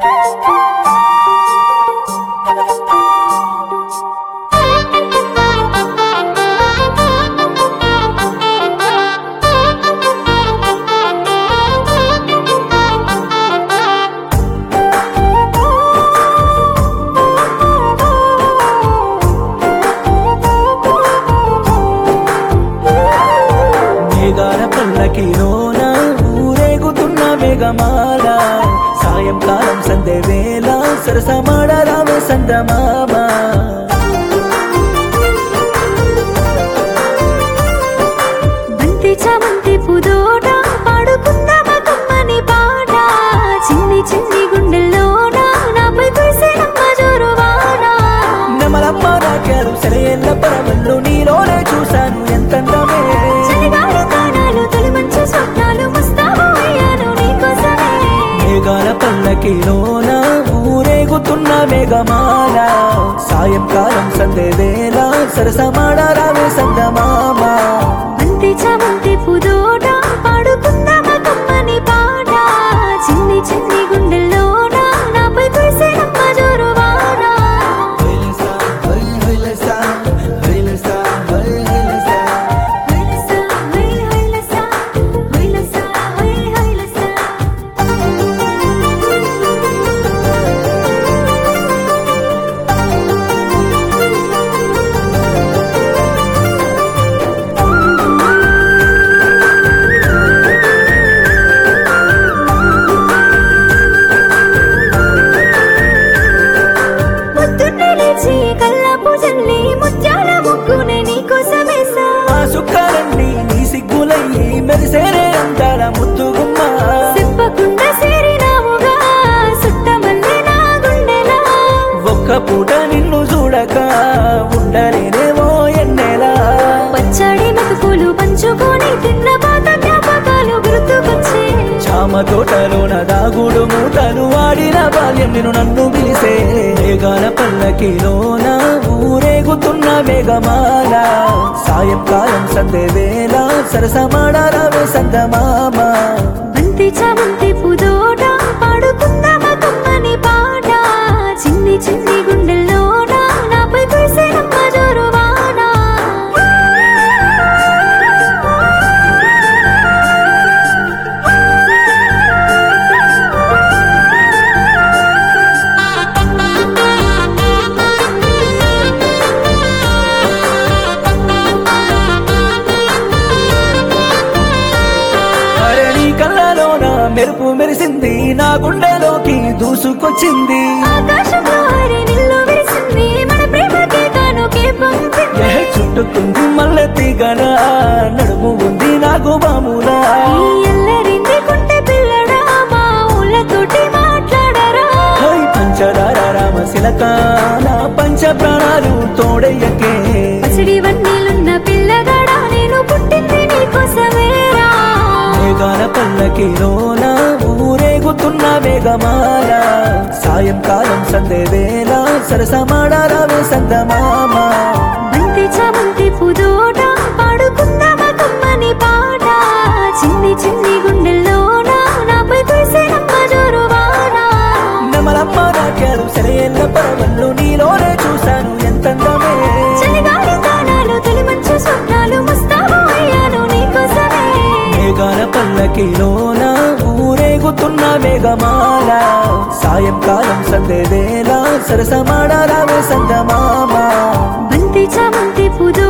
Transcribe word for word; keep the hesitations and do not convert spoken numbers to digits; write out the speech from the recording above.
మేఘాల పల్లకిలోన ఊరేగుతున్న మేఘమాల సాయంకాలం సంధ్య వేళ సరసమాడ రావే సందమామ బంతి చామంతి పుదోట పాడుకుందామా కమ్మని పాట చిన్ని చిన్ని గుండెల్లోన నాపై కురిసేనమ్మ జోరువాన నెమలమ్మ నాట్యాలు సెలయేళ్ళ పరవళ్ళు నీలోనే చూశాను ఎంతందమే చలిగాలి కానాలు తొలి మంచి స్వప్నాలు ముస్తాబు అయ్యాను నీకోసమే మేఘాల పల్లకిలోన ఊరేగుతున్న మేఘమాల సాయంకాలం సంధ్య వేళ సరసమాడ రావే సందమామ బంతి చామంతి పుదోట పాడుకుందామా కమ్మని పాట చిన్ని చిన్ని గుండెల్లోన నాపై కురిసేనమ్మ జోరువాన హైలసా హై హైలసా హైలసా హై హైలసా హైలసా హై హైలసా హైలసా హై హైలసా పొద్దున్నే లేచి కల్లాపు జల్లి ముత్యాల ముగ్గునే నీకోసమేసా ఆ సుక్కలన్నీ నీ సిగ్గులయ్యి మెరిసేనే అందాల ముద్దుగుమ్మ చెప్పకుండా సేరినావుగా సుట్టమల్లె నా గుండెలా ఒక్క పూట నిన్ను చూడక ఉండలేనేమో ఎన్నెలా పచ్చడి మెతుకులు పంచుకొని తిన్న పాత జ్ఞాపకాలు గుర్తుకొచ్చే చామ తోటలోన దాగుడు మూటలు ఆడిన బాల్యం నిన్ను నన్ను పిలిసే మేఘాల పల్లకిలోన ఊరేగుతున్న మేఘమాల సాయంకాలం సంధ్య వేళ సరసమాడ రావే సందమామ బంతి చామంతి పుదోట పాడుకుందామా కమ్మని పాట చిన్ని చిన్ని గుండెల్లోన నాపై కురిసేనమ్మ జోరువాన అరే నీ కళ్ళలోన మెరుపు మెరిసింది నా గుండెలోకి దూసుకొచ్చింది ఆకాశంలో హరి నిల్లు విరిసింది మన ప్రేమకే కానుకే పంపింది ఏ చుట్టుకుంది మల్లె తీగన నడుము ఉంది నాకు బాములా ఈ ఎల్లరింది కుంటే పిల్లడా మా ఊళ్ళతోటి మాట్లాడరా హై పంచదార రామ శిలక నా పంచ ప్రాణాలు తోడయ్యకే పసిడి వన్నీలున్న పిల్లగాడా నేను పుట్టింది నీకోసమేరా మేఘాల పల్లకిలోన ఊరేగుతున్న మేఘమాల సాయంకాలం సంధ్య వేళ సరసమాడ రావే సందమామ బంతి చామంతి పుదోట పాడుకుందామా కమ్మని పాట చిన్ని చిన్ని గుండెల్లోన నాపై కురిసేనమ్మ జోరువాన నెమలమ్మ నాట్యాలు సెలయేళ్ళ పరవళ్ళు నీలోనే చూశాను ఎంతందమే చలిగాలి కానాలు తొలి మంచి స్వప్నాలు ముస్తాబు అయ్యాను నీకోసమే మేఘాల పల్లకిలోన ఊరేగుతున్న మేఘమాల సాయంకాలం సంధ్య వేళ సరసమాడ రావే సందమామ బంతి చామంతి పుదోట